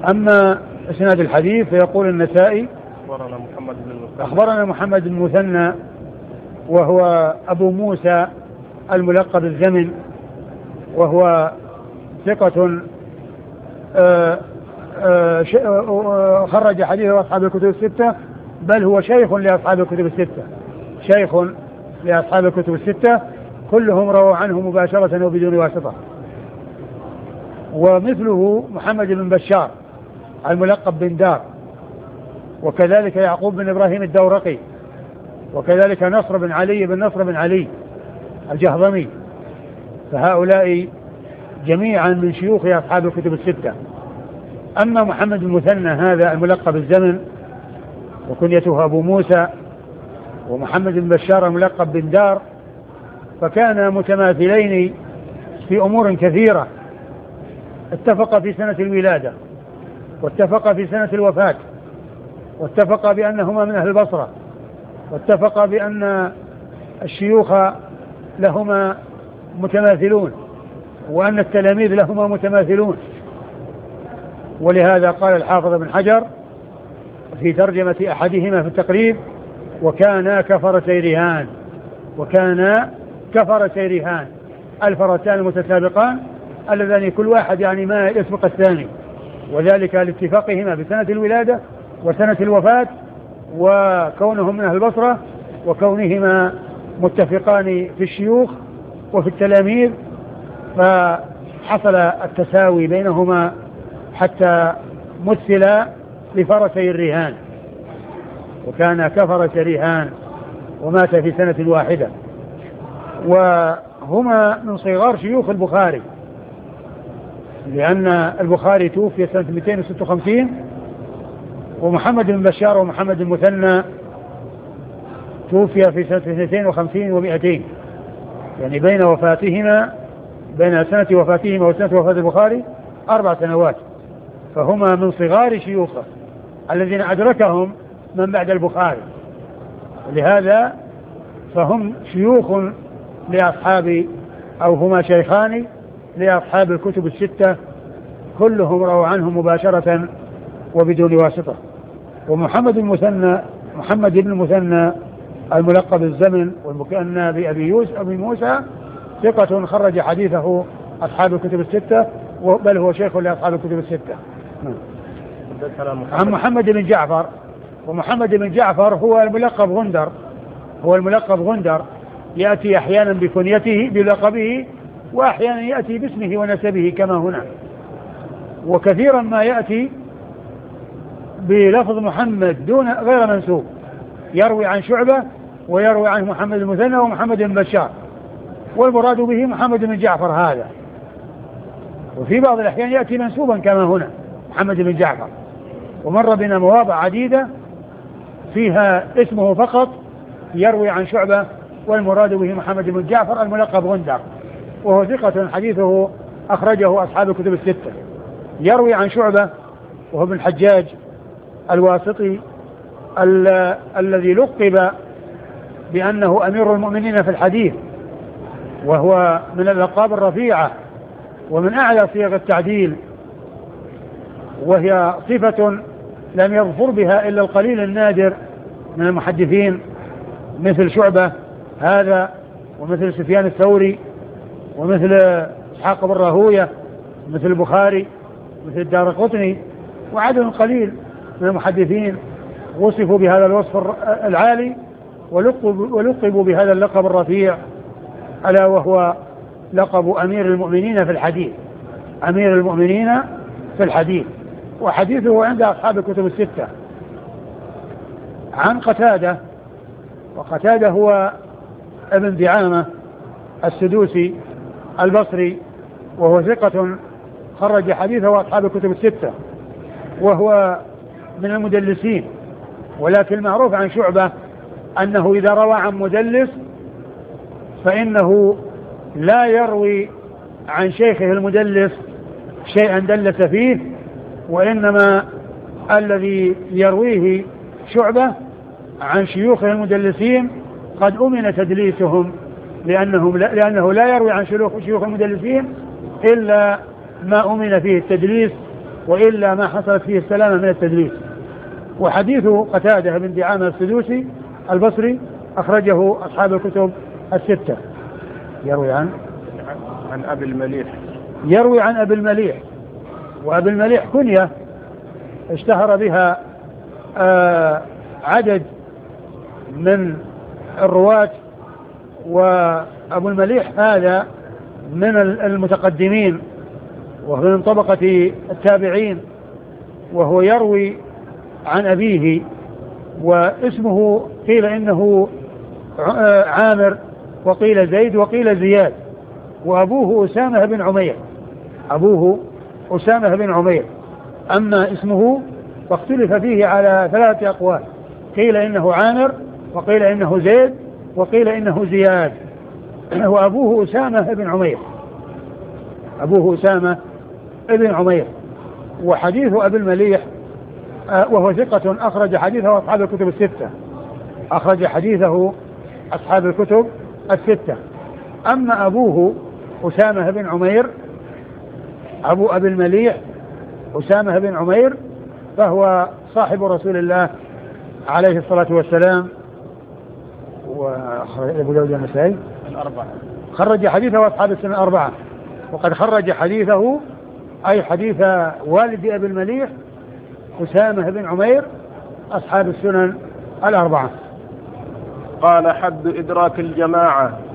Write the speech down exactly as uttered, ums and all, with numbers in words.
أما إسناد الحديث فيقول النسائي أخبرنا محمد بن المثنى أخبرنا محمد بن المثنى وهو أبو موسى الملقب الزمن، وهو ثقة آآ آآ خرج حديثه أصحاب الكتب الستة، بل هو شيخ لأصحاب الكتب الستة، شيخ لأصحاب الكتب الستة كلهم رووا عنه مباشرة وبدون واسطة. ومثله محمد بن بشار الملقب بن دار، وكذلك يعقوب بن إبراهيم الدورقي، وكذلك نصر بن علي بن نصر بن علي الجهضمي، فهؤلاء جميعا من شيوخ أصحاب الكتب الستة. أما محمد بن المثنى هذا الملقب الزمن وكنيته أبو موسى، ومحمد بن بشار الملقب بن دار، فكان متماثلين في أمور كثيرة. اتفق في سنة الولادة، واتفق في سنة الوفاة، واتفق بأنهما من أهل البصرة، واتفق بأن الشيوخ لهما متماثلون، وأن التلاميذ لهما متماثلون. ولهذا قال الحافظ بن حجر في ترجمة أحدهما في التقريب: وكانا كفرسي رهان، وكانا كفرسي رهان، الفرسان المتسابقان اللذان كل واحد يعني ما يسبق الثاني، وذلك لاتفاقهما بسنة الولادة وسنة الوفاة، وكونهم من أهل البصرة، وكونهما متفقان في الشيوخ وفي التلاميذ، فحصل التساوي بينهما حتى مثل لفرسي الرهان، وكان كفرس رهان، ومات في سنة واحدة. وهما من صغار شيوخ البخاري، لأن البخاري توفي سنة مئتين وستة وخمسين، ومحمد بن بشار ومحمد المثنى توفي في سنة اثنتين وخمسين ومئتين، يعني بين وفاتهما بين سنة وفاتهما وسنة وفاة البخاري أربع سنوات، فهما من صغار شيوخه الذين أدركهم من بعد البخاري، لهذا فهم شيوخ لأصحاب أو هما شيخان لأصحاب الكتب الستة، كلهم رووا عنه مباشرة وبدون واسطة. ومحمد المثنى محمد بن المثنى الملقب الزمن والمكنى بأبي يوسف أبي موسى ثقة خرج حديثه أصحاب الكتب الستة، بل هو شيخ لأصحاب الكتب الستة. عن محمد بن جعفر، ومحمد بن جعفر هو الملقب غندر، هو الملقب غندر، يأتي أحيانا بكنيته بلقبه، وأحيانا يأتي باسمه ونسبه كما هنا، وكثيرا ما يأتي بلفظ محمد دون غير منسوب، يروي عن شعبة ويروي عن محمد المثنى ومحمد بن بشار، والمراد به محمد بن جعفر هذا. وفي بعض الأحيان يأتي منسوبا كما هنا محمد بن جعفر. ومر بنا مواضع عديدة فيها اسمه فقط يروي عن شعبة، والمراد به محمد بن جعفر الملقب غندر، وهو ثقة حديثه أخرجه أصحاب الكتب الستة. يروي عن شعبة وهو ابن الحجاج الواسطي ال- الذي لقب بأنه أمير المؤمنين في الحديث، وهو من الألقاب الرفيعة ومن أعلى صيغ التعديل، وهي صفة لم يظفر بها إلا القليل النادر من المحدثين، مثل شعبة هذا، ومثل سفيان الثوري، ومثل إسحاق بن راهوية، مثل البخاري، مثل الدارقطني، وعدد قليل من المحدثين وصفوا بهذا الوصف العالي ولقبوا بهذا اللقب الرفيع، ألا وهو لقب أمير المؤمنين في الحديث، أمير المؤمنين في الحديث. وحديثه عند أصحاب الكتب الستة. عن قتادة، وقتادة هو ابن دعامة السدوسي البصري، وهو ثقة خرج حديثه أصحاب الكتب الستة، وهو من المدلسين، ولكن المعروف عن شعبة أنه إذا روى عن مدلس فإنه لا يروي عن شيخه المدلس شيئا دلس فيه، وإنما الذي يرويه شعبة عن شيوخه المدلسين قد أمن تدليسهم، لأنهم لا لأنه لا يروي عن شيوخ المدلسين إلا ما أمن فيه التدليس، وإلا ما حصلت فيه السلامة من التدليس. وحديث قتادة بن دعامة السدوسي البصري أخرجه أصحاب الكتب الستة. يروي عن عن أبي المليح يروي عن أبي المليح، وأبي المليح كنية اشتهر بها آه عدد من الرواة، وأبو المليح هذا من المتقدمين وهو من طبقة التابعين، وهو يروي عن أبيه، واسمه قيل إنه عامر وقيل زيد وقيل زياد، وأبوه أسامة بن عمير أبوه أسامة بن عمير أما اسمه فاختلف فيه على ثلاثة أقوال، قيل إنه عامر وقيل إنه زيد وقيل إنه زياد، وأبوه أسامة بن عمير أبوه أسامة بن عمير. وحديث أبي المليح وهو ثقة أخرج حديثه أصحاب الكتب الستة أخرج حديثه أصحاب الكتب الستة. أما أبوه أسامة بن عمير أبو أبي المليح أسامة بن عمير فهو صاحب رسول الله عليه الصلاة والسلام، وأخرج أبو داود النسائي الأربعة خرج حديثه أصحاب السنة الأربعة، وقد خرج حديثه أي حديث والد أبي المليح أسامة بن عمير أصحاب السنن الأربعة. قال حد إدراك الجماعة